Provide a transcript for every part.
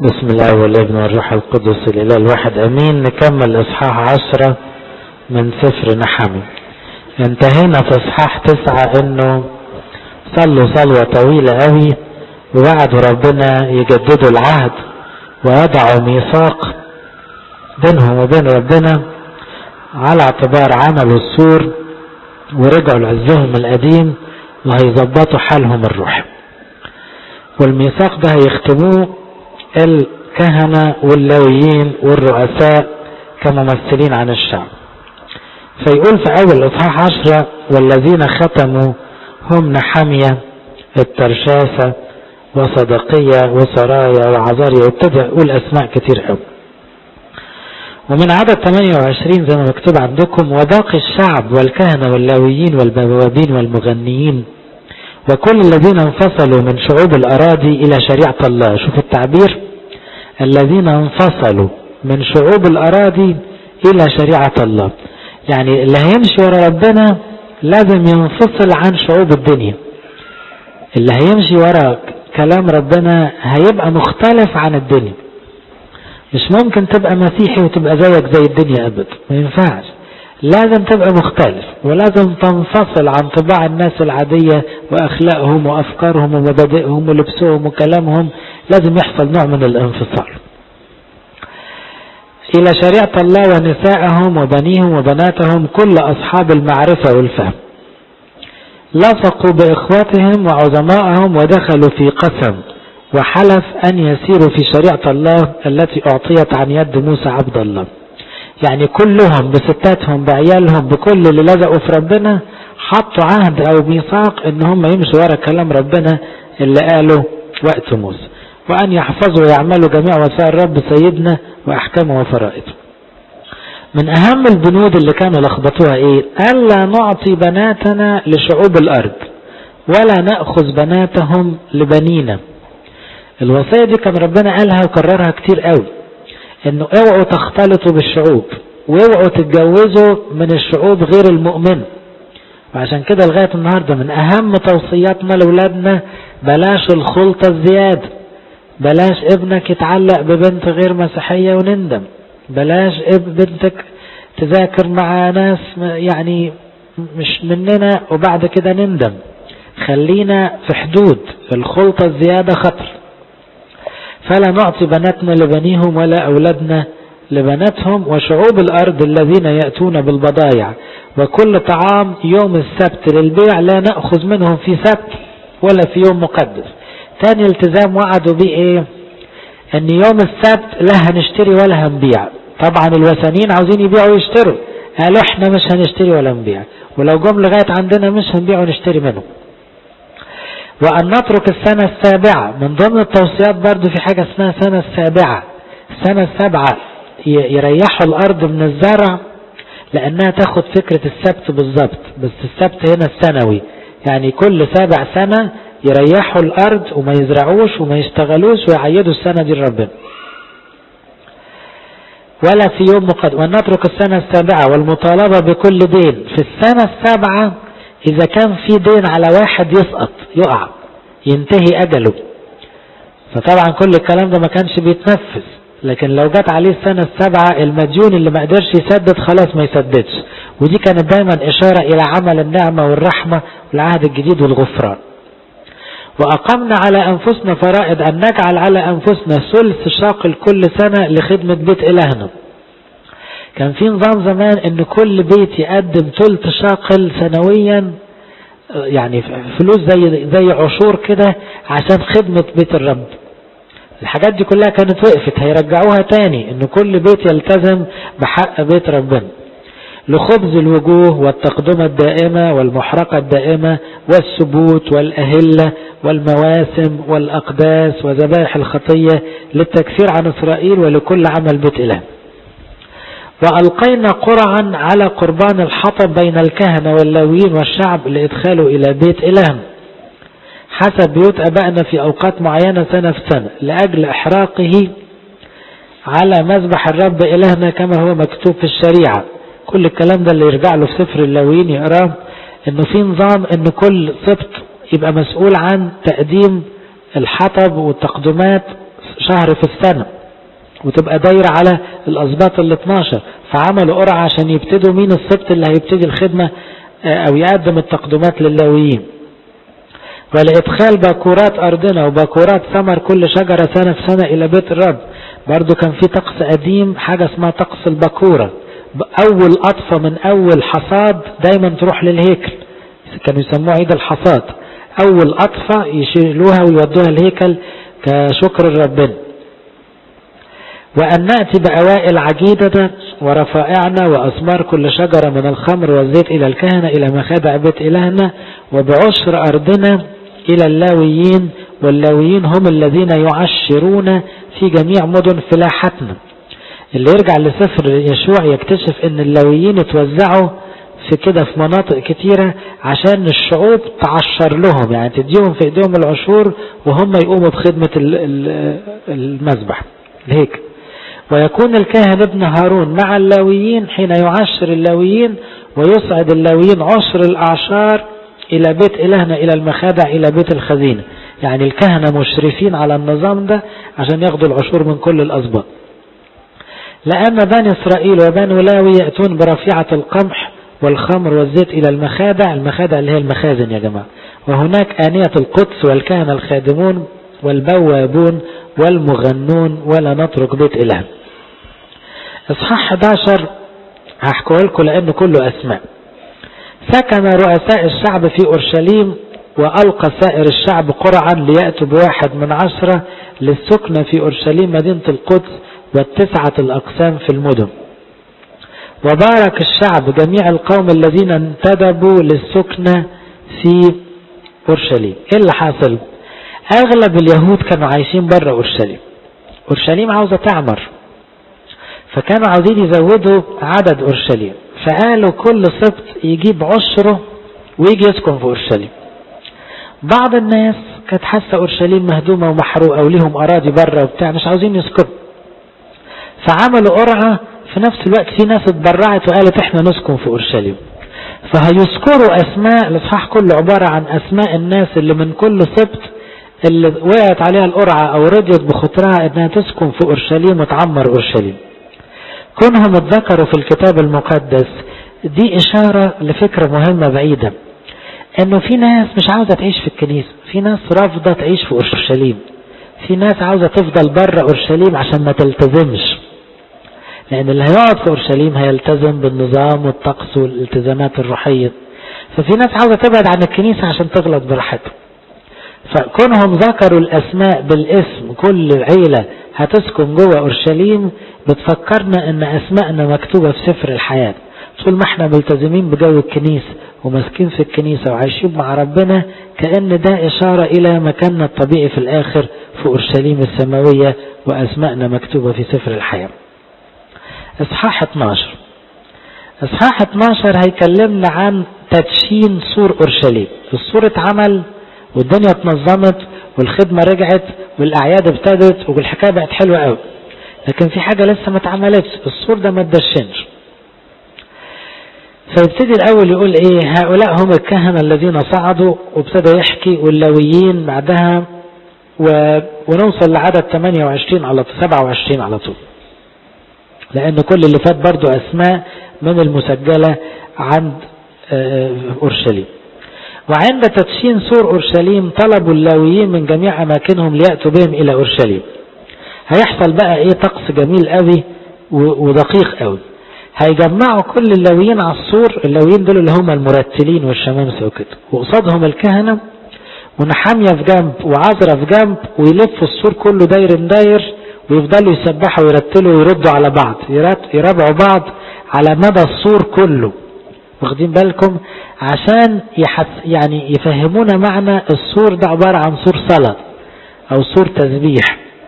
بسم الله والابن والروح القدس الإله الواحد أمين. نكمل إصحاح 10 من سفر نحمي. انتهينا في إصحاح 9 إنه صلوا صلوة طويلة قوي ووعدوا ربنا يجددوا العهد ويضعوا ميثاق بينهم وبين ربنا على اعتبار عملوا السور ورجعوا لعزهم القديم وهيظبطوا حالهم الروحي. والميثاق ده هيختموه الكهنة واللاويين والرؤساء كممثلين عن الشعب. فيقول في أول إصحاح 10 والذين ختموا هم نحمية الترشاسة وصدقية وسرايا وعزاريا، وابتدى يقول أسماء كتير قوي. ومن عدد 28 زي ما مكتوب عندكم: وباقي الشعب والكهنة واللاويين والبوابين والمغنيين وكل الذين انفصلوا من شعوب الأراضي إلى شريعة الله. شوف التعبير، الذين انفصلوا من شعوب الأراضي إلى شريعة الله، يعني اللي هيمشي ورا ربنا لازم ينفصل عن شعوب الدنيا. اللي هيمشي ورا كلام ربنا هيبقى مختلف عن الدنيا. مش ممكن تبقى مسيحي وتبقى زيك زي الدنيا أبدا، ما ينفعش. لازم تبقى مختلف ولازم تنفصل عن طباع الناس العادية وأخلاقهم وأفكارهم ومبادئهم ولبسهم وكلامهم. لازم يحصل نوع من الانفصال إلى شريعة الله ونسائهم وبنيهم وبناتهم كل أصحاب المعرفة والفهم لصقوا بإخواتهم وعظمائهم ودخلوا في قسم وحلف أن يسيروا في شريعة الله التي أعطيت عن يد موسى عبد الله. يعني كلهم بستاتهم بعيالهم بكل اللي لزقوا في ربنا حطوا عهد أو ميثاق إن هم يمشوا ورا كلام ربنا اللي قاله وقت موسى، وأن يحفظوا ويعملوا جميع وسائل رب سيدنا وأحكامه وفرائضه. من أهم البنود اللي كانوا لخبطوها إيه؟ ألا نعطي بناتنا لشعوب الأرض ولا نأخذ بناتهم لبنينا. الوصية دي كان ربنا قالها وكررها كتير قوي، إنه اوعوا تختلطوا بالشعوب واوعوا تتجوزوا من الشعوب غير المؤمن. وعشان كده لغاية النهاردة من أهم توصياتنا لأولادنا بلاش الخلطة الزيادة، بلاش ابنك يتعلق ببنت غير مسيحية وندم، بلاش بنتك تذاكر مع ناس يعني مش مننا وبعد كده نندم. خلينا في حدود. الخلطة الزيادة خطر. فلا نعطي بناتنا لبنيهم ولا أولادنا لبناتهم. وشعوب الأرض الذين يأتون بالبضائع وكل طعام يوم السبت للبيع لا نأخذ منهم في سبت ولا في يوم مقدس. تاني التزام وعدوا بيه ايه؟ ان يوم السبت لا هنشتري ولا هنبيع. طبعا الوثنيين عاوزين يبيعوا ويشتروا، قالوا احنا مش هنشتري ولا نبيع، ولو جم لغاية عندنا مش هنبيع ونشتري منهم. وأن نترك السنة السابعة. من ضمن التوصيات برضو في حاجة اسمها سنة السابعة. السنة السابعة يريحوا الأرض من الزرع لأنها تاخد فكرة السبت بالضبط، بس السبت هنا السنوي، يعني كل 7 سنة يريحوا الأرض وما يزرعوش وما يشتغلوش ويعيدوا السنة دي لربنا. ولا في يوم مقدس. وأن نترك السنة السابعة والمطالبة بكل دين. في السنة السابعة إذا كان في دين على واحد يسقط يقع ينتهي أجله، فطبعا كل الكلام ده ما كانش بيتنفذ. لكن لو جت عليه السنة السابعة المديون اللي ما قدرش يسدد خلاص ما يسددش. ودي كانت دايما إشارة إلى عمل النعمة والرحمة والعهد الجديد والغفران. وأقمنا على أنفسنا فرائض أن نجعل على أنفسنا ثلث شاقل كل سنة لخدمة بيت إلهنا. كان في نظام زمان ان كل بيت يقدم ثلث شاقل سنويا، يعني فلوس زي عشور كده عشان خدمة بيت الرب. الحاجات دي كلها كانت وقفت، هيرجعوها تاني ان كل بيت يلتزم بحق بيت ربنا. لخبز الوجوه والتقدمة الدائمة والمحرقة الدائمة والسبوت والأهلة والمواسم والأقداس وذبائح الخطية للتكفير عن إسرائيل ولكل عمل بيت إله. وألقينا قرعا على قربان الحطب بين الكهنة واللاويين والشعب لإدخاله إلى بيت إلهنا حسب بيوت أبائنا في أوقات معينة سنة في سنة لأجل إحراقه على مذبح الرب إلهنا كما هو مكتوب في الشريعة. كل الكلام ده اللي يرجع له في سفر اللاويين يقراه، إنه في نظام إن كل سبت يبقى مسؤول عن تقديم الحطب والتقدمات شهر في السنة وتبقى دايرة على الأسباط ال 12، فعملوا قرعة عشان يبتدوا مين السبت اللي هيبتدي الخدمة أو يقدم التقدمات لللاويين. ولإدخال باكورات أرضنا وباكورات ثمر كل شجرة سنة في سنة إلى بيت الرب. برضو كان في طقس قديم حاجة اسمها طقس الباكورة، أول قطفة من أول حصاد دايما تروح للهيكل، كانوا يسموه عيد الحصاد، أول قطفة يشيلوها ويودوها الهيكل كشكر ربنا. وأن نأتي بأوائل عجيدة ورفائعنا وأثمار كل شجرة من الخمر والزيت إلى الكهنة إلى مخادع بيت إلهنا، وبعشر أرضنا إلى اللاويين، واللاويين هم الذين يعشرون في جميع مدن فلاحتنا. اللي يرجع لسفر يشوع يكتشف ان اللاويين اتوزعوا في كده في مناطق كتيرة عشان الشعوب تعشر لهم، يعني تديهم في ايديهم العشور وهم يقوموا بخدمة المذبح الهيكل. ويكون الكاهن ابن هارون مع اللاويين حين يعشر اللاويين، ويصعد اللاويين عشر الأعشار إلى بيت إلهنا إلى المخادع إلى بيت الخزينة. يعني الكهنة مشرفين على النظام ده عشان ياخدوا العشور من كل الأسباط. لأن بني إسرائيل وبني لاوي يأتون برفيعة القمح والخمر والزيت إلى المخادع، المخادع اللي هي المخازن يا جماعة، وهناك آنية القدس والكهنة الخادمون والبوابون والمغنون، ولا نترك بيت إله. إصحاح 11 هحكوه لكم لأنه كله أسماء. سكن رؤساء الشعب في أورشليم، وألقى سائر الشعب قرعا ليأتوا بواحد من 10 للسكنة في أورشليم مدينة القدس، والتسعة الأقسام في المدن. وبارك الشعب جميع القوم الذين انتدبوا للسكنة في أورشليم. إيه اللي حاصل؟ أغلب اليهود كانوا عايشين برا أورشليم، أورشليم عاوزة تعمر، فكانوا عاوزين يزودوا عدد أورشليم، فقالوا كل سبت يجيب عشره ويجي يسكن في أورشليم. بعض الناس كانت حاسة أورشليم مهدومة ومحروقة وليهم أراضي برا وبتاع مش عاوزين يسكنوا، فعملوا قرعة. في نفس الوقت في ناس اتبرعت وقالت احنا نسكن في أورشليم، فهيذكروا أسماء. الإصحاح كله عبارة عن أسماء الناس اللي من كل سبت اللي وقعت عليها القرعة أو رضيت بخطرها انها تسكن في أورشليم وتعمر أورشليم. كونهم اتذكروا في الكتاب المقدس دي إشارة لفكرة مهمة بعيدة، انه في ناس مش عاوزة تعيش في الكنيسة، في ناس رافضة تعيش في أورشليم، في ناس عاوزة تفضل برا أورشليم عشان ما تلتزمش، لأن اللي هيقعد في أورشليم هيلتزم بالنظام والطقس والالتزامات الروحية. ففي ناس عاوزة تبعد عن الكنيسة عشان تغلط براحتها. فكونهم ذكروا الأسماء بالاسم، كل عيلة هتسكن جوه أورشليم، بتفكرنا ان أسماءنا مكتوبة في سفر الحياة. طول ما احنا ملتزمين بجو الكنيسة ومسكين في الكنيسة وعايشين مع ربنا، كأن ده إشارة إلى مكاننا الطبيعي في الآخر في أورشليم السماوية، وأسماءنا مكتوبة في سفر الحياة. إصحاح 12. إصحاح 12 هيكلمنا عن تدشين سور أورشليم. السور اتعمل والدنيا اتنظمت والخدمة رجعت والأعياد ابتدت والحكاية بقت حلوة قوي، لكن في حاجة لسه ما اتعملتش، السور ده ما اتدشنش. فيبتدي الأول يقول إيه؟ هؤلاء هم الكهنة الذين صعدوا، وابتدى يحكي واللاويين بعدها، ونوصل لعدد 28 على 27 على طول، لأن كل اللي فات برضو أسماء من المسجلة عند أورشليم. وعند تدشين سور أورشليم طلبوا اللاويين من جميع أماكنهم ليأتوا بهم إلى أورشليم. هيحصل بقى إيه؟ طقس جميل قوي ودقيق قوي. هيجمعوا كل اللاويين على السور، اللاويين دول اللي هم المرتلين والشمامسة وكده، وقصادهم الكهنة ونحامية في جنب وعذرة في جنب، ويلفوا السور كله داير ويفضلوا يسبحوا ويرتلوا ويردوا على بعض، يرابعوا بعض على مدى السور كله. واخدين بالكم؟ عشان يعني يفهمونا معنى السور ده عبارة عن سور صلاة او سور تسبيح.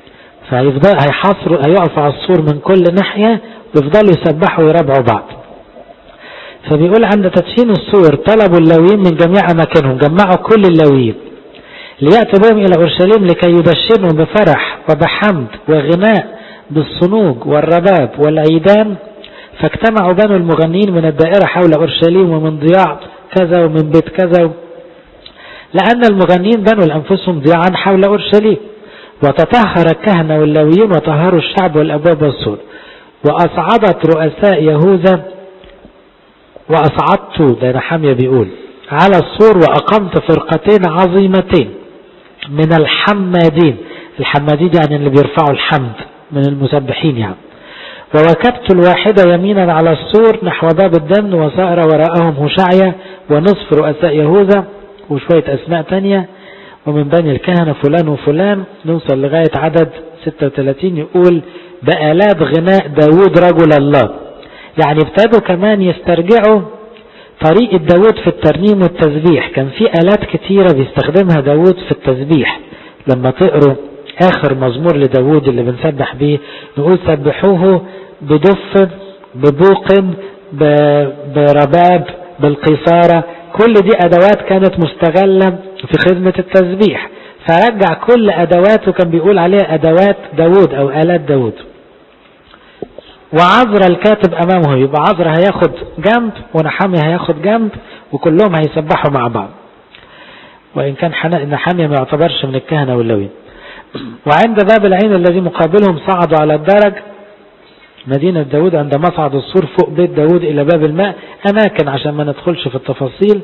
هيقفوا على السور من كل ناحية ويفضلوا يسبحوا ويرابعوا بعض. فبيقول عند تدشين السور طلبوا اللاويين من جميع أماكنهم، جمعوا كل اللاويين ليأتوا بهم إلى أورشليم لكي يدشنوا بفرح وبحمد وغناء بالصنوج والرباب والعيدان. فاجتمعوا بنو المغنين من الدائرة حول أورشليم ومن ضياع كذا ومن بيت كذا، لأن المغنين بنوا لأنفسهم ضياعا حول أورشليم. وتطهر الكهنة واللاويين وطهروا الشعب والأبواب والسور. وأصعدت رؤساء يهوذا، وأصعدت، ده نحمية بيقول، على السور وأقمت فرقتين عظيمتين من الحمادين. الحمادين يعني اللي بيرفعوا الحمد، من المسبحين يعني. ووكبت الواحدة يمينا على السور نحو باب الدم، وسار وراءهم هشعيا ونصف رؤساء يهوذا وشوية أسماء تانية، ومن بني الكهنة فلان وفلان، نوصل لغاية عدد 36 يقول بآلات غناء داود رجل الله. يعني ابتدوا كمان يسترجعوا طريقة داود في الترنيم والتسبيح. كان في آلات كتيرة بيستخدمها داود في التسبيح. لما تقروا آخر مزمور لداود اللي بنسبح به نقول سبحوه بدف ببوق برباب بالقيصارة. كل دي أدوات كانت مستغلة في خدمة التسبيح، فرجع كل أدواته كان بيقول عليها أدوات داود أو آلات داود. وعذر الكاتب أمامه، يبقى عذر هياخد جنب ونحمية هياخد جنب، وكلهم هيسبحوا مع بعض، وإن كان نحمية ما يعتبرش من الكهنة واللاويين. وعند باب العين الذي مقابلهم صعدوا على الدرج مدينة داود عند مصعد السور فوق بيت داود إلى باب الماء، أماكن عشان ما ندخلش في التفاصيل.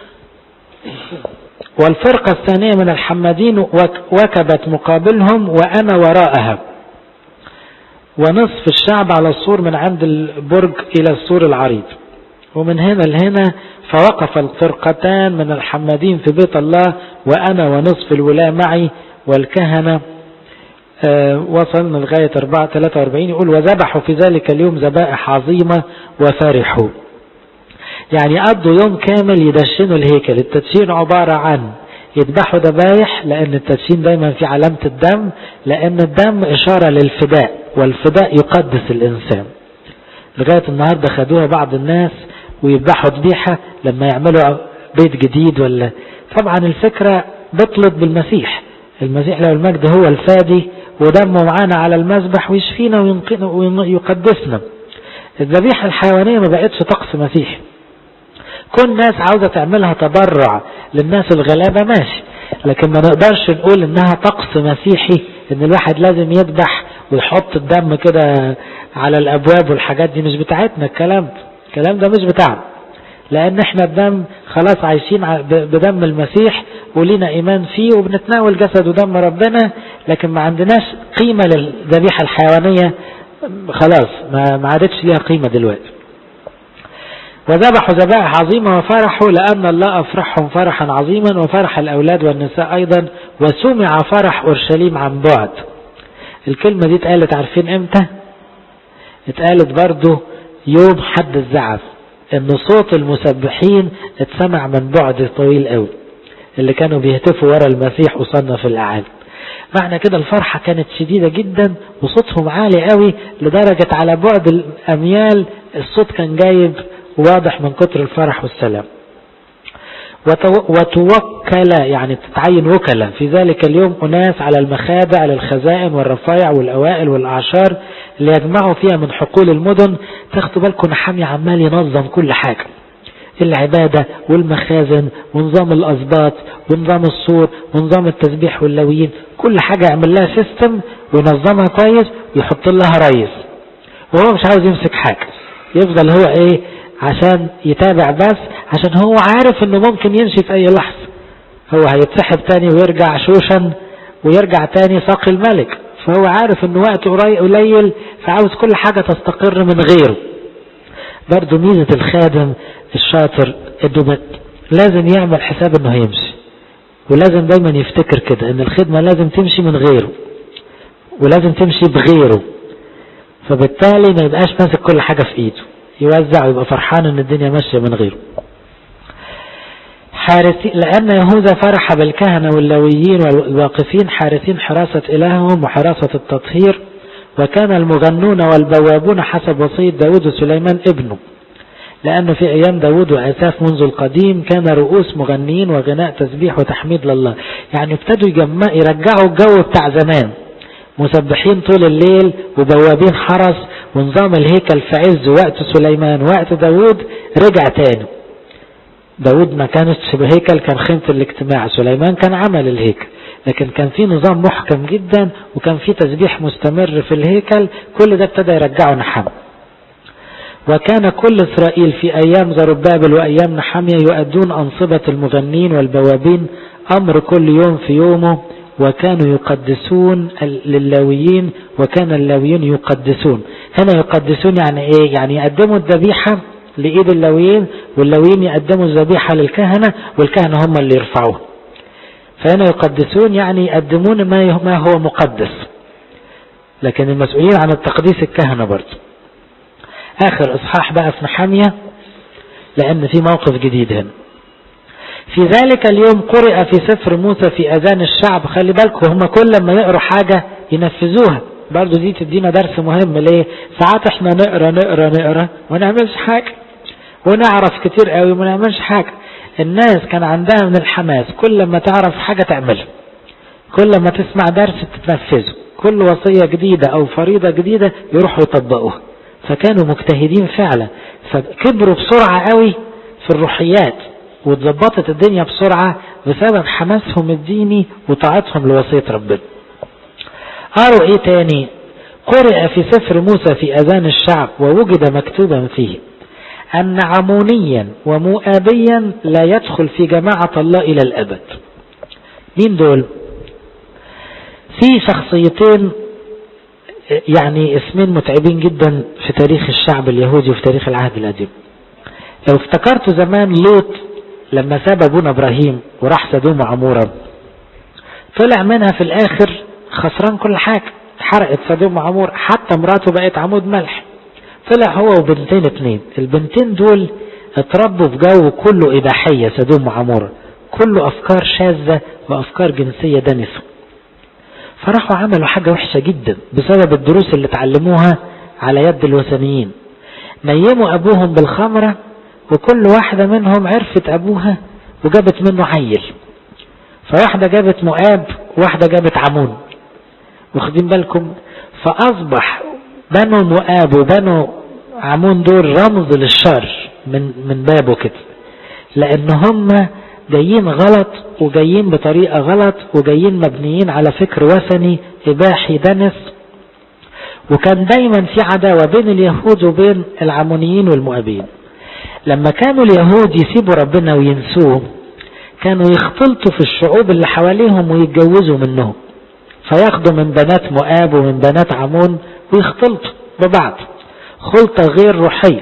والفرقة الثانية من الحمادين وكبت مقابلهم وأنا وراءها، ونصف الشعب على السور من عند البرج إلى السور العريض. ومن هنا لهنا فوقف الفرقتان من الحمادين في بيت الله وأنا ونصف الولاة معي والكهنة. وصلنا لغاية 43 يقول وذبحوا في ذلك اليوم ذبائح عظيمة وفرحوا. يعني قضوا يوم كامل يدشنوا الهيكل. التدشين عبارة عن يذبحوا ذبايح، لأن التدشين دايما في علامة الدم، لأن الدم إشارة للفداء، والفداء يقدس الإنسان. لغاية النهاردة خدوها بعض الناس ويذبحوا ذبيحة لما يعملوا بيت جديد ولا. طبعا الفكرة بطلت بالمسيح. المسيح له المجد هو الفادي، ودمه معانا على المذبح ويشفينا ويقدسنا. الذبيحة الحيوانية ما بقتش طقس مسيحي. كل ناس عاوزة تعملها تبرع للناس الغلابة ماشي، لكن ما نقدرش نقول انها طقس مسيحي ان الواحد لازم يذبح ويحط الدم كده على الابواب والحاجات دي. مش بتاعتنا الكلام ده مش بتاعنا، لان احنا الدم خلاص عايشين بدم المسيح ولينا ايمان فيه وبنتناول جسد ودم ربنا، لكن ما عندناش قيمة للذبيحة الحيوانية. خلاص ما عادتش ليها قيمة دلوقتي. وذبحوا ذبائح عظيمة وفرحوا لأن الله أفرحهم فرحا عظيما، وفرح الأولاد والنساء أيضا، وسمع فرح أورشليم عن بعد. الكلمة دي اتقالت عارفين امتى؟ اتقالت برضو يوم حد الزعف، ان صوت المسبحين اتسمع من بعد طويل قوي، اللي كانوا بيهتفوا ورا المسيح وصلنا في الأعالي. معنى كده الفرحة كانت شديدة جدا وصوتهم عالي قوي لدرجة على بعد الأميال الصوت كان جايب واضح من كتر الفرح والسلام. وتوكل يعني تتعين وكلة في ذلك اليوم أناس على المخادع للخزائن والرفايع والأوائل والأعشار اللي يجمعوا فيها من حقول المدن. تاخدوا بالكم نحمية عمال ينظم كل حاجة، العبادة والمخازن ونظام الأسباط ونظام السور ونظام التسبيح واللاويين، كل حاجة يعمل لها سيستم وينظمها كويس ويحط لها رئيس، وهو مش عاوز يمسك حاجة، يفضل هو ايه عشان يتابع بس، عشان هو عارف انه ممكن يمشي في اي لحظة. هو هيتسحب تاني ويرجع شوشن ويرجع تاني ساقي الملك، فهو عارف انه وقته قليل، فعاوز كل حاجة تستقر من غيره. برضو ميزة الخادم الشاطر انه لازم يعمل حساب انه هيمشي، ولازم دايما يفتكر كده ان الخدمة لازم تمشي من غيره ولازم تمشي بغيره، فبالتالي ما يبقاش ماسك كل حاجة في ايده، يوزع ويبقى فرحان ان الدنيا ماشية من غيره. لأن يهوذا فرح بالكهنة واللاويين والواقفين حارسين حراسة إلههم وحراسة التطهير، وكان المغنون والبوابون حسب وصية داود وسليمان ابنه، لأنه في أيام داود وآساف منذ القديم كان رؤوس مغنيين وغناء تسبيح وتحميد لله. يعني ابتدوا يرجعوا الجو بتاع زمان، مسبحين طول الليل وبوابين حرس، ونظام الهيكل في عز وقت سليمان وقت داود رجع تاني. داود ما كانش بهيكل، كان خيمة الاجتماع، سليمان كان عمل الهيكل، لكن كان في نظام محكم جدا، وكان في تسبيح مستمر في الهيكل. كل ده ابتدى يرجعه نحمية. وكان كل إسرائيل في أيام زربابل وأيام نحمية يؤدون أنصبة المغنين والبوابين أمر كل يوم في يومه، وكانوا يقدسون للاويين، وكان اللاويين يقدسون. هنا يقدسون يعني ايه؟ يعني يقدموا الذبيحة لإيد اللاويين، واللاويين يقدموا الذبيحة للكهنة، والكهنة هم اللي يرفعوها. فهنا يقدسون يعني يقدمون ما هو مقدس، لكن المسؤولين عن التقديس الكهنة برضه. آخر إصحاح بقى في نحمية، لأن في موقف جديد هنا. في ذلك اليوم قرئ في سفر موسى في أذان الشعب. خلي بالكم هم كل ما يقروا حاجة ينفذوها، برضو دي تدينا درس مهم. ليه؟ ساعات احنا نقرأ وما نعملش حاجة، ونعرف كتير قوي وما نعملش حاجة. الناس كان عندها من الحماس كل ما تعرف حاجة تعملها، كل ما تسمع درس تتنفذه، كل وصية جديدة أو فريضة جديدة يروحوا يطبقوها. فكانوا مجتهدين فعلا، فكبروا بسرعة قوي في الروحيات، واتظبطت الدنيا بسرعة بسبب حماسهم الديني وطاعتهم لوصية ربنا. قالوا ايه تاني؟ قرئ في سفر موسى في أذان الشعب، ووجد مكتوبا فيه أن عمونيا ومؤابيا لا يدخل في جماعة الله إلى الأبد. مين دول؟ في شخصيتين يعني اسمين متعبين جدا في تاريخ الشعب اليهودي وفي تاريخ العهد القديم. لو افتكرتوا زمان لوط لما ساب ابونا ابراهيم وراح سدوم وعمورة، طلع منها في الاخر خسران كل حاجة، حرقت سدوم وعمورة، حتى مراته بقت عمود ملح. طلع هو وبنتين اتنين، البنتين دول اتربوا في جو كله اباحية، سدوم وعمورة كله افكار شاذة وافكار جنسية دنسة. فراحوا عملوا حاجة وحشة جدا بسبب الدروس اللي اتعلموها على يد الوثنيين. نيموا ابوهم بالخمرة، وكل واحدة منهم عرفت ابوها وجابت منه عيل. فواحدة جابت مؤاب وواحدة جابت عمون، واخدين بالكم؟ فاصبح بنو مؤاب وبنو عمون دول رمز للشر من بابه كده، لان هم جايين غلط وجايين بطريقة غلط وجايين مبنيين على فكر وثني إباحي دنس. وكان دايما في عداوة بين اليهود وبين العمونيين والمؤابين. لما كانوا اليهود يسيبوا ربنا وينسوه، كانوا يختلطوا في الشعوب اللي حواليهم ويتجوزوا منهم، فياخدوا من بنات مؤاب ومن بنات عمون ويختلطوا ببعض خلطة غير روحية.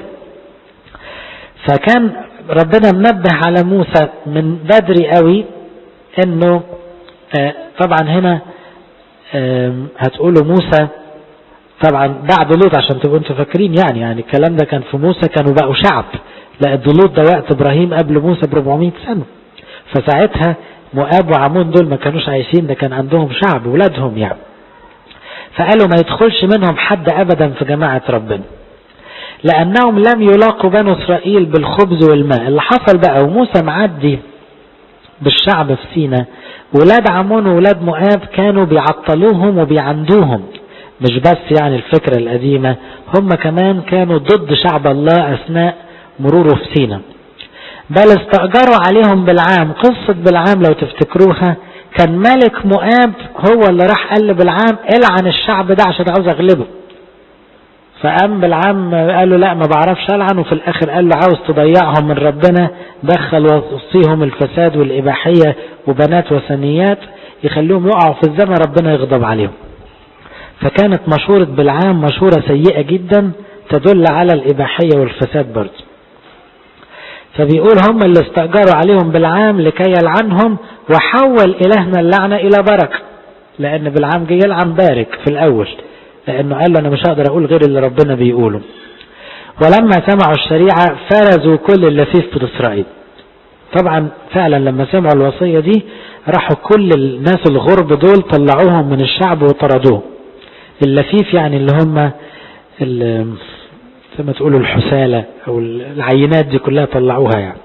فكان ربنا منبه على موسى من بدري قوي انه طبعا هنا هتقولوا موسى طبعا بعد لوط عشان تبقوا انتوا فاكرين، يعني الكلام ده كان في موسى كانوا بقوا شعب، لا لوط ده وقت ابراهيم قبل موسى ب 400 سنة. فساعتها مؤاب وعمون دول ما كانوش عايشين، ده كان عندهم شعب ولادهم يعني. فقالوا ما يدخلش منهم حد ابدا في جماعة ربنا، لأنهم لم يلاقوا بنو إسرائيل بالخبز والماء. اللي حصل بقى وموسى معدي بالشعب في سينا، ولاد عمون وولاد مؤاب كانوا بيعطلوهم وبيعندوهم. مش بس يعني الفكرة القديمة، هم كمان كانوا ضد شعب الله أثناء مروره في سينا، بل استأجروا عليهم بالعام. قصة بالعام لو تفتكروها، كان ملك مؤاب هو اللي راح قال بالعام العن الشعب ده عشان عاوز أغلبه. فقام بالعام قال له لا ما بعرفش ألعن، وفي الآخر قال له عاوز تضيعهم من ربنا، دخل وصيهم الفساد والإباحية وبنات وثنيات يخليهم يقعوا في الزمن ربنا يغضب عليهم. فكانت مشورة بالعام مشورة سيئة جدا تدل على الإباحية والفساد برضه. فبيقول هم اللي استأجروا عليهم بالعام لكي يلعنهم، وحول إلهنا اللعنة إلى بركة، لأن بالعام جه يلعن بارك في الأول، لأنه قال له أنا مش هقدر أقول غير اللي ربنا بيقوله. ولما سمعوا الشريعة فرزوا كل اللفيف في إسرائيل. طبعا فعلا لما سمعوا الوصية دي راحوا كل الناس الغرب دول طلعوهم من الشعب وطردوهم. اللفيف يعني اللي هم زي ما تقولوا الحسالة أو العينات دي كلها طلعوها يعني.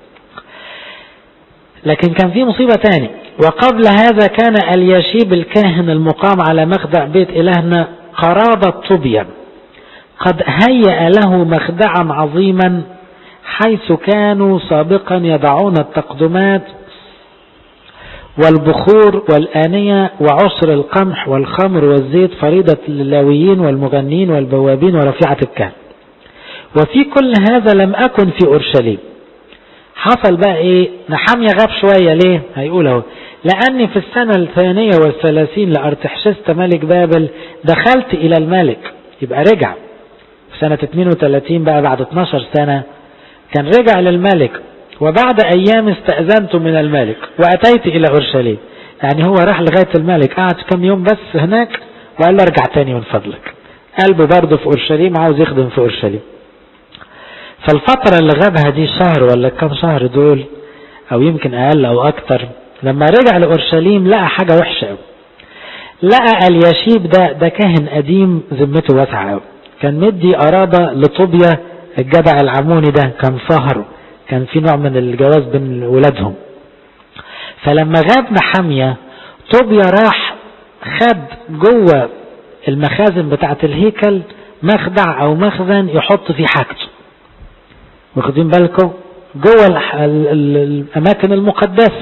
لكن كان في مصيبة تاني. وقبل هذا كان الياشيب الكاهن المقام على مخدع بيت إلهنا قراضة طوبيا قد هيأ له مخدعا عظيما، حيث كانوا سابقا يضعون التقدمات والبخور والآنية وعصر القمح والخمر والزيت فريضة للاويين والمغنين والبوابين ورفيعة الكهنة. وفي كل هذا لم أكن في أورشليم. حصل بقى ايه؟ نحمية غاب شوية. ليه؟ هيقول اهو: لأني في السنة 32 لأرتحشست ملك بابل دخلت إلى الملك. يبقى رجع في سنة 32 بقى، بعد 12 سنة كان رجع للملك. وبعد أيام استأذنت من الملك وأتيت إلى أورشليم. يعني هو راح لغاية الملك، قعد كم يوم بس هناك وقال له ارجع تاني من فضلك. قلبه برضه في أورشليم، عاوز يخدم في أورشليم. فالفترة اللي غابها دي شهر ولا كم شهر دول، أو يمكن أقل أو أكتر، لما رجع لأورشليم لقى حاجة وحشة أوي. لقى اليشيب ده كاهن قديم ذمته واسعة أوي، كان مدي قرابة لطوبيا الجدع العموني ده، كان صهر، كان في نوع من الجواز بين ولادهم. فلما غاب نحمية، طوبيا راح خد جوه المخازن بتاعة الهيكل مخدع أو مخزن يحط فيه حاجته. واخدين بالكم؟ جوه الأماكن المقدسة،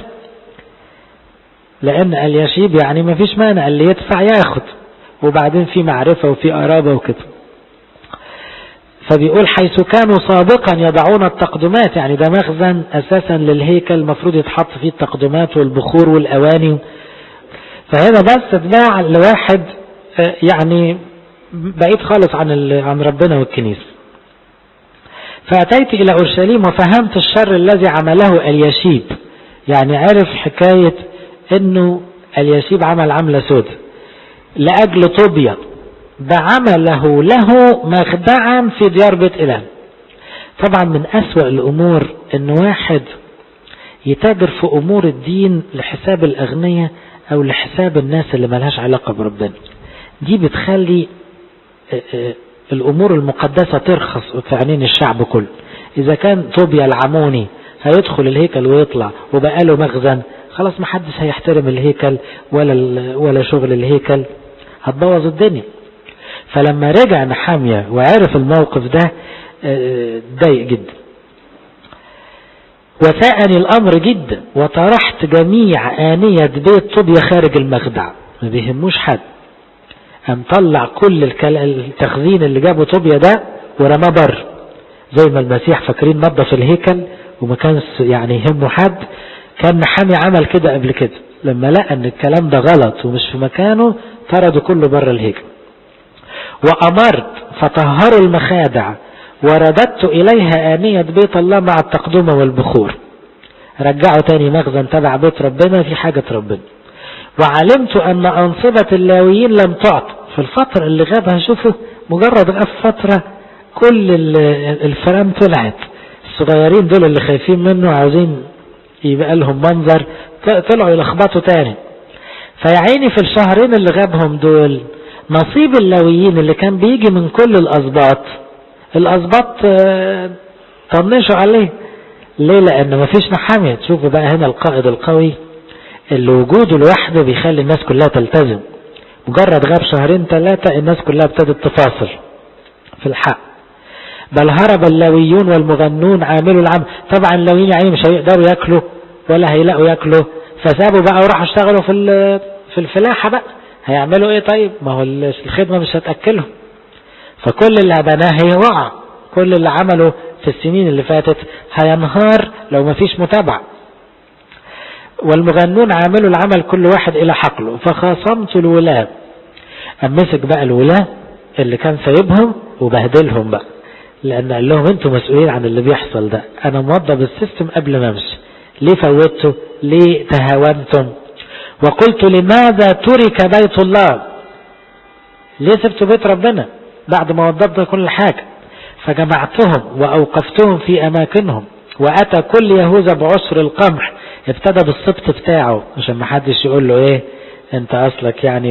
لأن اليشيب يعني ما فيش مانع، اللي يدفع ياخد، وبعدين في معرفة وفي قرابة وكده. فبيقول: حيث كانوا سابقا يضعون التقدمات، يعني ده مخزن أساسا للهيكل المفروض يتحط فيه التقدمات والبخور والأواني. فهنا بس اتباع لواحد يعني بعيد خالص عن ربنا والكنيسة. فأتيت إلى أورشليم وفهمت الشر الذي عمله اليشيب. يعني عرف حكاية انه اليشيب عمل عملة سودة لأجل طوبيا، بعمله له مخدعا في ديار بيت إله. طبعا من أسوأ الأمور ان واحد يتاجر في أمور الدين لحساب الأغنياء أو لحساب الناس اللي ملهاش علاقة بربنا. دي بتخلي الأمور المقدسة ترخص في عينين الشعب كله. إذا كان طوبيا العموني هيدخل الهيكل ويطلع وبقى له مخزن، خلاص محدش هيحترم الهيكل ولا شغل الهيكل، هتبوظ الدنيا. فلما رجع نحمية وعرف الموقف ده ضايق جدا. وساءني الأمر جدا، وطرحت جميع آنية بيت طوبيا خارج المخدع، ما بيهموش حد. قام طلع كل التخزين اللي جابه طوبيا ده ورماه بره، زي ما المسيح فاكرين نظف الهيكل وما كانش يعني يهمه حد. كان نحمية عمل كده قبل كده، لما لقى ان الكلام ده غلط ومش في مكانه طرده كله بره الهيكل. وأمرت فطهروا المخادع ورددت إليها آنية بيت الله مع التقدمة والبخور. رجعوا تاني مخزن تبع بيت ربنا في حاجة ربنا. وعلمت أن أنصبة اللاويين لم تعط في الفترة اللي غابها. شوفوا، مجرد غاب فترة كل الفرام طلعت. الصغيرين دول اللي خايفين منه عاوزين يبقى لهم منظر، طلعوا يلخبطوا تاني. فيعيني في الشهرين اللي غابهم دول نصيب اللاويين اللي كان بيجي من كل الأسباط طنشوا عليه. ليه؟ لأن مفيش نحمية. تشوفوا بقى هنا القائد القوي اللي وجوده لوحده بيخلي الناس كلها تلتزم. مجرد غاب شهرين 3 الناس كلها ابتدت تفاصل في الحق. بل هرب اللاويون والمغنون عاملوا العمل. طبعا اللاويين يعني مش هيقدروا ياكلوا ولا هيلاقوا ياكلوا، فسابوا بقى وراحوا اشتغلوا في الفلاحة بقى. هيعملوا ايه طيب؟ ما هو الخدمة مش هتأكلهم. فكل اللي بناه هيوقع، كل اللي عمله في السنين اللي فاتت هينهار لو ما فيش متابعة. والمغنون عاملوا العمل كل واحد الى حقله. فخاصمت الولاة، امسك بقى الولاة اللي كان سايبهم وبهدلهم بقى، لان قال لهم انتوا مسؤولين عن اللي بيحصل ده، انا موضب السيستم قبل ما امشي، ليه فوتوا؟ ليه تهاونتم؟ وقلت لماذا ترك بيت الله؟ ليه سبتوا بيت ربنا بعد ما وضبنا كل حاجة؟ فجمعتهم وأوقفتهم في أماكنهم. وأتى كل يهوذا بعشر القمح. ابتدى بالسبط بتاعه عشان ما حدش يقول له ايه انت اصلك يعني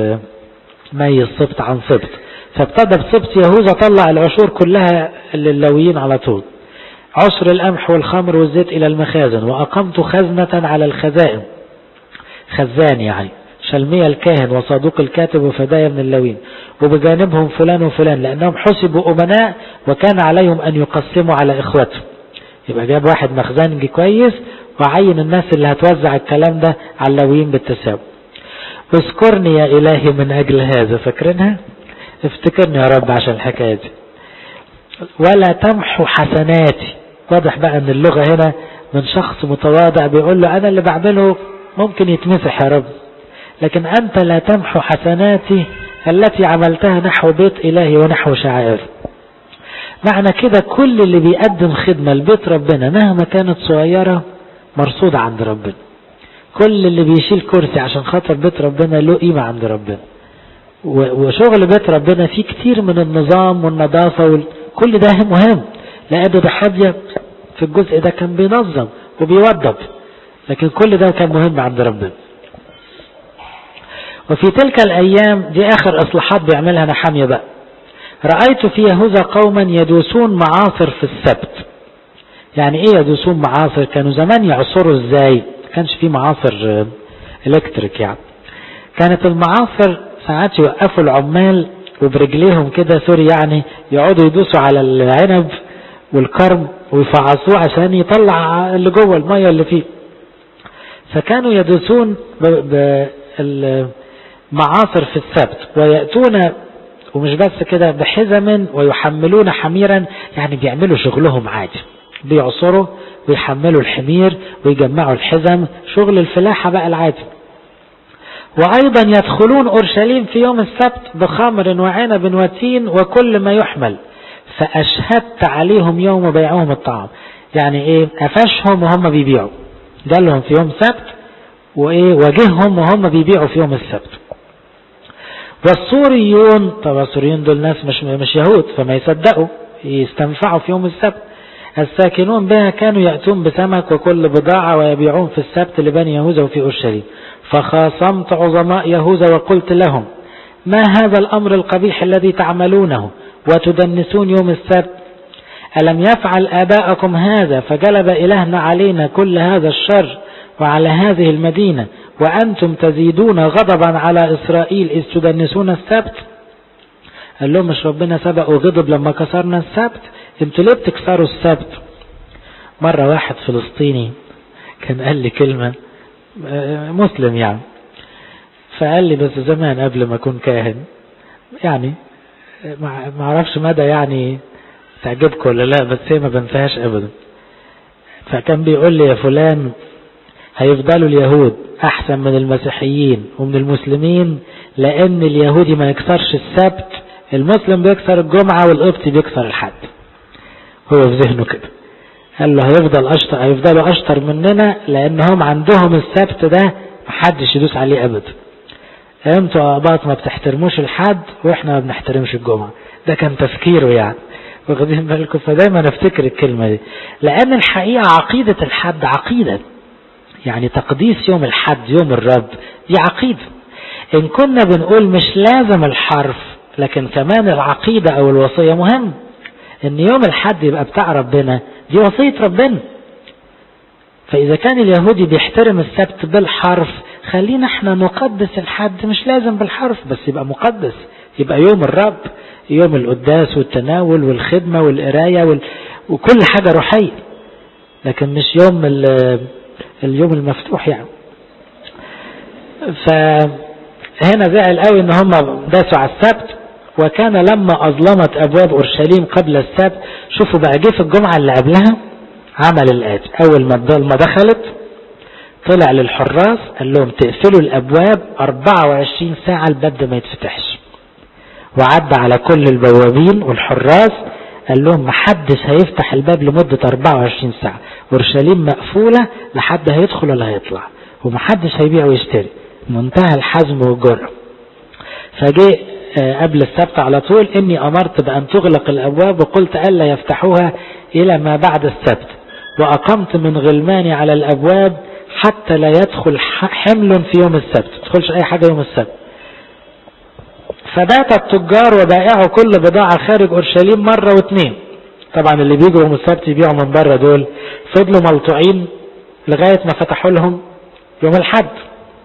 بتميز سبط عن سبط. فابتدى بسبط يهوذا طلع العشور كلها لللاويين على طول. عشر القمح والخمر والزيت إلى المخازن. وأقمت خزنة على الخزائن، خزان يعني شلمية الكاهن وصادوق الكاتب وفدايا من اللاويين، وبجانبهم فلان وفلان، لأنهم حسبوا أمناء وكان عليهم أن يقسموا على إخواتهم. يبقى جاب واحد مخزنجي كويس وعين الناس اللي هتوزع الكلام ده على اللاويين بالتساوي. اذكرني يا إلهي من أجل هذا، فاكرينها؟ افتكرني يا رب عشان الحكاية دي. ولا تمحو حسناتي. واضح بقى ان اللغة هنا من شخص متواضع بيقول له انا اللي بعمله ممكن يتمسح يا رب، لكن انت لا تمحو حسناتي التي عملتها نحو بيت الهي ونحو شعائر. معنى كده كل اللي بيقدم خدمة لبيت ربنا مهما كانت صغيرة مرصودة عند ربنا. كل اللي بيشيل كرسي عشان خاطر بيت ربنا له قيمة عند ربنا. وشغل بيت ربنا فيه كتير من النظام والنظافة كل ده مهم، لأن ده حاجة في الجزء ده كان بينظم وبيوضب، لكن كل ده كان مهم عند ربنا. وفي تلك الأيام دي آخر إصلاحات بيعملها نحمية بقى. رأيت في يهوذا قوما يدوسون معاصر في السبت. يعني ايه يدوسون معاصر؟ كانوا زمان يعصروا ازاي؟ كانش في معاصر الكتريك يعني. كانت المعاصر ساعات يوقفوا العمال وبرجليهم كده سوري يعني يقعدوا يدوسوا على العنب والكرم ويفعصوه عشان يطلع اللي جوه المية اللي فيه. فكانوا يدوسون بالمعاصر في السبت، ويأتون ومش بس كده بحزم ويحملون حميرا، يعني بيعملوا شغلهم عادي، بيعصروا ويحملوا الحمير ويجمعوا الحزم، شغل الفلاحة بقى العادي. وأيضا يدخلون أورشليم في يوم السبت بخمر وعنب وتين وكل ما يحمل، فأشهدت عليهم يوم بيعهم الطعام. يعني ايه؟ قفشهم وهم بيبيعوا، جالهم في يوم سبت وايه واجههم وهم بيبيعوا في يوم السبت. والسوريون، طبعا السوريين دول ناس مش يهود فما يصدقوا يستنفعوا في يوم السبت. الساكنون بها كانوا يأتون بسمك وكل بضاعة ويبيعون في السبت لبني يهوذا وفي أورشليم. فخاصمت عظماء يهوذا وقلت لهم ما هذا الأمر القبيح الذي تعملونه وتدنسون يوم السبت؟ ألم يفعل آباءكم هذا فجلب إلهنا علينا كل هذا الشر وعلى هذه المدينة، وأنتم تزيدون غضبا على إسرائيل إذ تدنسون السبت؟ قال لهم مش ربنا سبق وغضب لما كسرنا السبت؟ انتوا ليه بتكسروا السبت؟ مرة واحد فلسطيني كان قال لي كلمة، مسلم يعني، فقال لي بس زمان قبل ما أكون كاهن، يعني ما اعرفش مدى يعني تعجبك ولا لا، بس هي ما بنساهاش ابدا. فكان بيقول لي يا فلان هيفضلوا اليهود احسن من المسيحيين ومن المسلمين، لان اليهودي ما يكسرش السبت، المسلم بيكسر الجمعة والقبطي بيكسر الحد. هو في ذهنه كده، قال له هيفضلوا اشطر مننا لانهم عندهم السبت ده محدش يدوس عليه ابدا. انتوا اباط ما بتحترموش الحد واحنا ما بنحترمش الجمعة. ده كان تفكيره يعني، واخدين بالكم؟ فدايما نفتكر الكلمة دي، لان الحقيقة عقيدة الحد عقيدة، يعني تقديس يوم الحد يوم الرب دي عقيدة. ان كنا بنقول مش لازم الحرف، لكن كمان العقيدة او الوصية مهم، ان يوم الحد يبقى بتاع ربنا، دي وصية ربنا. فاذا كان اليهودي بيحترم السبت بالحرف، خلينا احنا نقدس الحد مش لازم بالحرف، بس يبقى مقدس، يبقى يوم الرب، يوم القداس والتناول والخدمة والقراية وكل حاجة روحية، لكن مش يوم اليوم المفتوح يعني. فهنا زعل قوي ان هم داسوا على السبت. وكان لما اظلمت ابواب اورشليم قبل السبت، شوفوا بقى جه في الجمعة اللي قبلها عمل الآتي. اول ما دخلت طلع للحراس قال لهم تقفلوا الابواب 24 ساعة الباب ده ما يتفتحش، وعد على كل البوابين والحراس قال لهم محدش هيفتح الباب لمدة 24 ساعة، اورشليم مقفولة لحد هيدخل ولا هيطلع، ومحدش هيبيع ويشتري، منتهى الحزم والجرأة. فجاء قبل السبت على طول اني امرت بان تغلق الابواب وقلت الا يفتحوها الى ما بعد السبت، واقمت من غلماني على الابواب حتى لا يدخل حمل في يوم السبت، تدخلش اي حاجة يوم السبت. فبات التجار وبائعوا كل بضاعة خارج اورشليم مرة واثنين. طبعا اللي بيجوا يوم السبت يبيعوا من بره دول فضلوا ملطوعين لغاية ما فتحوا لهم يوم الحد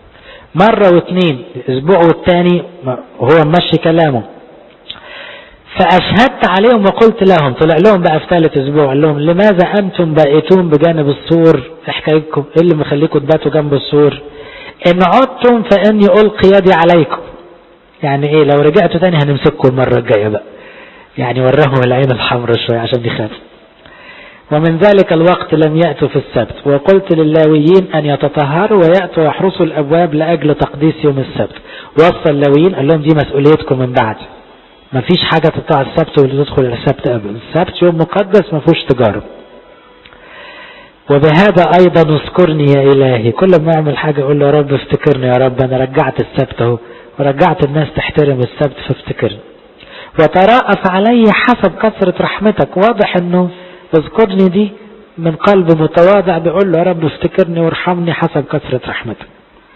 مرة واثنين، الاسبوع والتاني وهو ماشي كلامه. فأشهدت عليهم وقلت لهم، طلع لهم بقى في ثالث أسبوع، قال لهم لماذا أنتم بائتون بجانب السور؟ حكايتكم إيه اللي مخليكم تباتوا جنب السور؟ إن عدتم فإني ألقي يدي عليكم. يعني إيه؟ لو رجعتوا تاني هنمسككم المرة الجاية بقى. يعني وراهم العين الحمراء شوية عشان يخافوا. ومن ذلك الوقت لم يأتوا في السبت، وقلت للاويين أن يتطهروا ويأتوا ويحرسوا الأبواب لأجل تقديس يوم السبت. وصى اللاويين قال لهم دي مسؤوليتكم من بعد، ما فيش حاجة تطلع السبت واللي تدخل السبت قبل السبت، يوم مقدس ما فيهوش تجارب. وبهذا أيضا اذكرني يا إلهي، كل ما أعمل حاجة أقول له يا رب افتكرني، يا رب أنا رجعت السبت اهو، ورجعت الناس تحترم السبت فافتكرني. وتراءف علي حسب كثرة رحمتك. واضح انه اذكرني دي من قلب متواضع، بيقول له يا رب افتكرني وارحمني حسب كثرة رحمتك.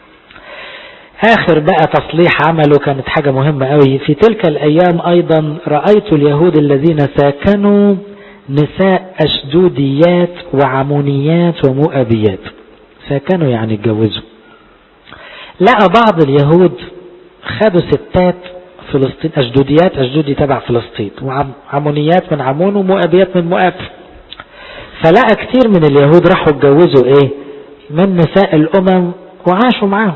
اخر بقى تصليح عمله كانت حاجة مهمة قوي. في تلك الايام ايضا رأيت اليهود الذين ساكنوا نساء اشدوديات وعمونيات ومؤبيات. ساكنوا يعني اتجوزوا. لقى بعض اليهود خدوا ستات فلسطين، أشدوديات، أشدودي تبع فلسطين، وعمونيات من عمون ومؤبيات من مؤاب. فلقى كتير من اليهود راحوا اتجوزوا ايه من نساء الأمم وعاشوا معاهم.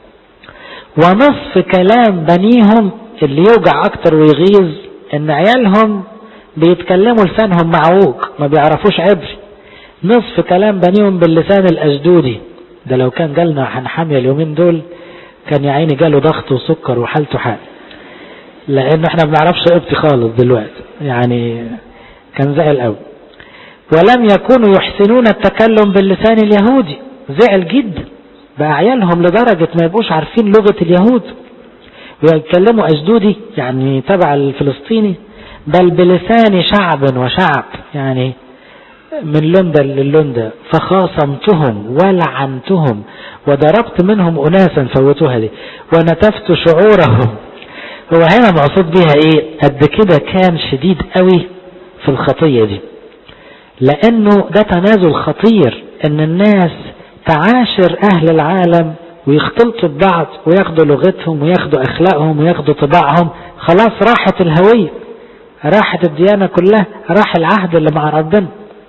ونصف كلام بنيهم اللي يوجع أكتر ويغيظ ان عيالهم بيتكلموا لسانهم معوج، ما بيعرفوش عبري. نصف كلام بنيهم باللسان الأشدودي. ده لو كان جالنا حنحامية اليومين دول كان يا عيني جاله ضغط وسكر وحالته حال، لانه احنا ما بنعرفش قبطي خالص دلوقتي، يعني كان زعل قوي. ولم يكونوا يحسنون التكلم باللسان اليهودي، زعل جدا بقى عيالهم لدرجة ما يبقوش عارفين لغة اليهود ويتكلموا أشدودي يعني تبع الفلسطيني، بل بلسان شعب وشعب، يعني من لندة للندة. فخاصمتهم ولعنتهم وضربت منهم أناسا، فوتوها دي، ونتفت شعورهم. هو هنا مقصود بيها ايه؟ قد كده كان شديد قوي في الخطية دي، لانه ده تنازل خطير ان الناس تعاشر اهل العالم ويختلطوا ببعض وياخدوا لغتهم وياخدوا اخلاقهم وياخدوا طباعهم. خلاص راحت الهوية، راحت الديانة كلها، راح العهد اللي مع ربنا.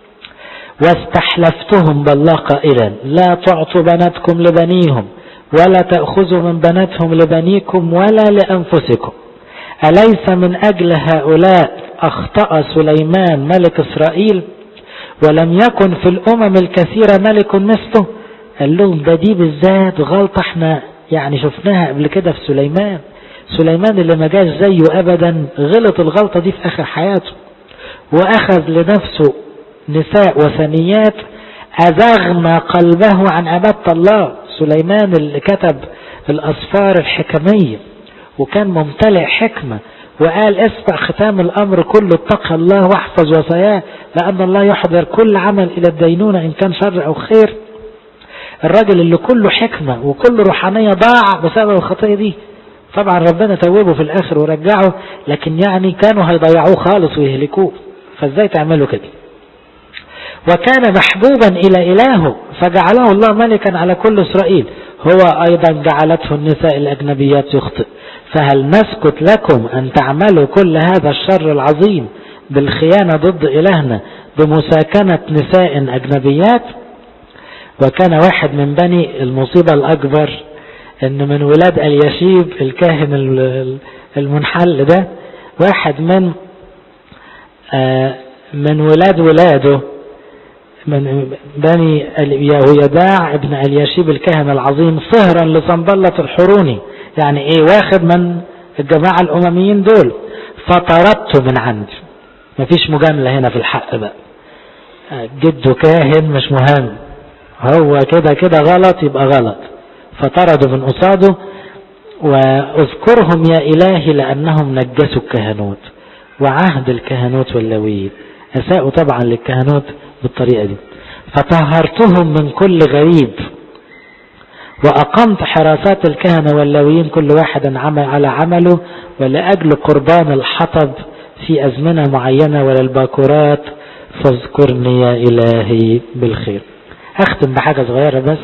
واستحلفتهم بالله قائلا لا تعطوا بناتكم لبنيهم ولا تأخذوا من بناتهم لبنيكم ولا لأنفسكم. أليس من أجل هؤلاء أخطأ سليمان ملك إسرائيل ولم يكن في الأمم الكثيرة ملك مثله؟ قال لهم ده دي بالذات غلطة احنا يعني شفناها قبل كده في سليمان. سليمان اللي ما جاش زيه أبدا غلط الغلطة دي في آخر حياته، وأخذ لنفسه نساء وثنيات أزغنا قلبه عن عبادة الله. سليمان اللي كتب الأسفار الحكمية وكان ممتلئ حكمة، وقال اسمع ختام الأمر كله اتقى الله واحفظ وصاياه لأن الله يحضر كل عمل إلى الدينونة إن كان شر أو خير. الراجل اللي كله حكمة وكله روحانية ضاع بسبب الخطية دي. طبعا ربنا توبه في الآخر ورجعه، لكن يعني كانوا هيضيعوه خالص ويهلكوه، فازاي تعملوا كده؟ وكان محبوبا إلى إلهه فجعله الله ملكا على كل إسرائيل. هو أيضا جعلته النساء الأجنبيات يخطئ. فهل نسكت لكم أن تعملوا كل هذا الشر العظيم بالخيانة ضد إلهنا بمساكنة نساء أجنبيات؟ وكان واحد من بني المصيبة الأكبر أن من ولاد اليشيب الكاهن المنحل ده، واحد من ولاد ولاده من بني يهويداع ابن اليشيب الكاهن العظيم صهرا لصنبلة الحروني، يعني ايه واخد من الجماعة الامميين دول، فطردته من عندي. مفيش مجاملة هنا في الحق بقى، جده كاهن مش مهم، هو كده كده غلط يبقى غلط، فطرده من قصاده. واذكرهم يا إلهي لأنهم نجسوا الكهنوت وعهد الكهنوت واللويين، أساءوا طبعا للكهنوت بالطريقة دي. فطهرتهم من كل غريب وأقمت حراسات الكهنة واللويين كل واحد عمل على عمله، ولأجل قربان الحطب في أزمنة معينة وللباكورات فاذكرني يا إلهي بالخير. أختم بحاجة صغيرة بس.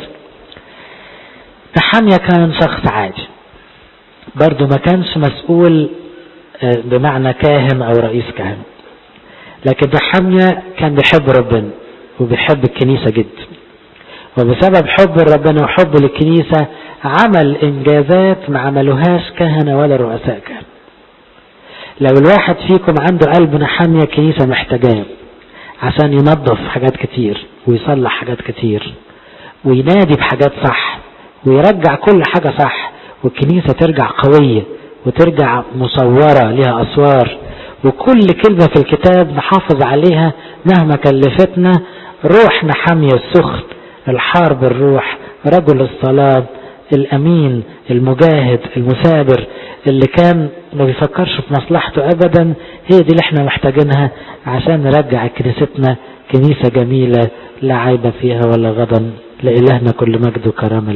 نحميا كان شخص عادي برضو، ما كانش مسؤول بمعنى كاهن أو رئيس كهنة. لكن نحميا كان بيحب ربنا وبيحب الكنيسة جدا، وبسبب حب ربنا وحب للكنيسة عمل إنجازات ما عملوهاش كهنة ولا رؤساء كهنة. لو الواحد فيكم عنده قلب نحميا الكنيسة محتاجاه عشان ينظف حاجات كتير ويصلح حاجات كتير وينادي بحاجات صح ويرجع كل حاجة صح، والكنيسة ترجع قوية وترجع مصورة لها أسوار، وكل كلمة في الكتاب نحافظ عليها مهما كلفتنا. روح نحميا السخن الحار بالروح، رجل الصلاة الأمين المجاهد المثابر اللي كان ما بيفكرش في مصلحته أبدا، هي دي اللي احنا محتاجينها عشان نرجع كنيستنا كنيسة جميلة لا عيب فيها ولا غضن. لإلهنا كل مجد وكرامة.